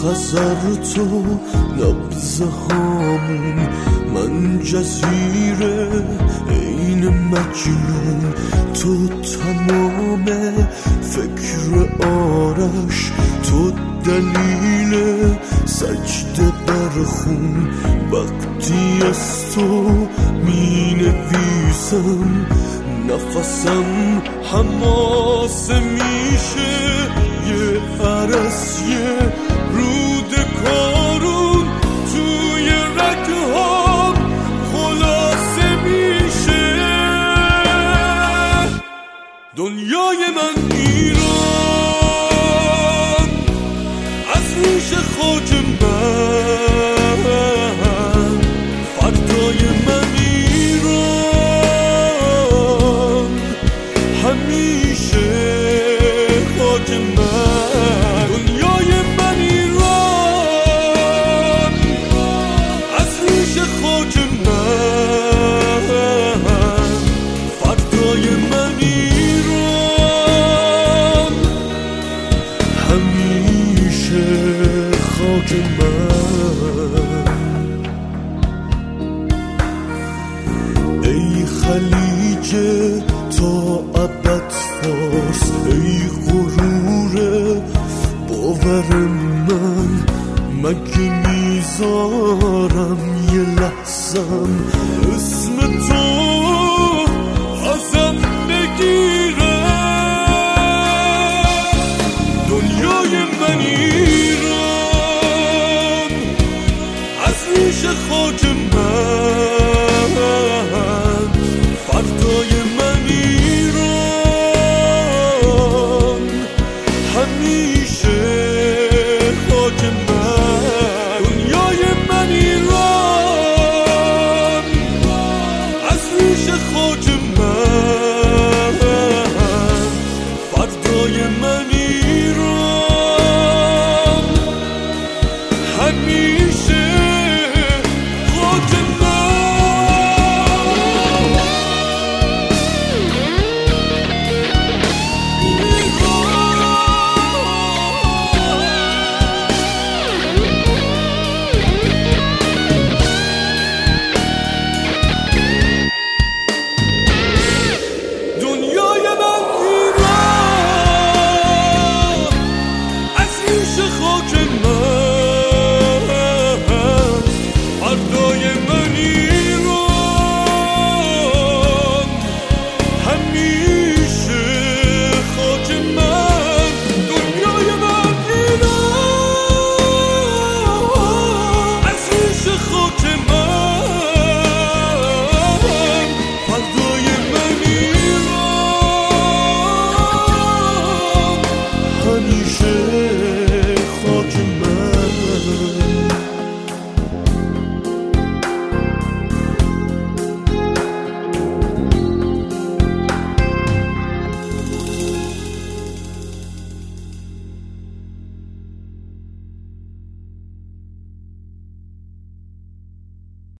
خزر تو نبض هامون، من جزیره این مجنون، تو تمام فکر آرش، تو دلیل سجده بر خون. وقتی از تو می نویسم نفسم حماسه میشه، یه عرس یه رود کارون توی رگهام خلاصه میشه. دنیای من ایران، از ریش خاک من، فردای من ایران، همیشه خاک من. دنیای من ایران، از ریش خاک من، فردای من ایران، همیشه خاک من. ای خلیج تا ابد فارس، ای غرور باور من، مگه میذارم یه لحظم اسم تو ازم بگیره. دنیای من ایران، از ریش خاک من، فردای من ایران، همیشه خاک من. دنیای من ایران، از ریش خاک من، فردای من ایران، همیشه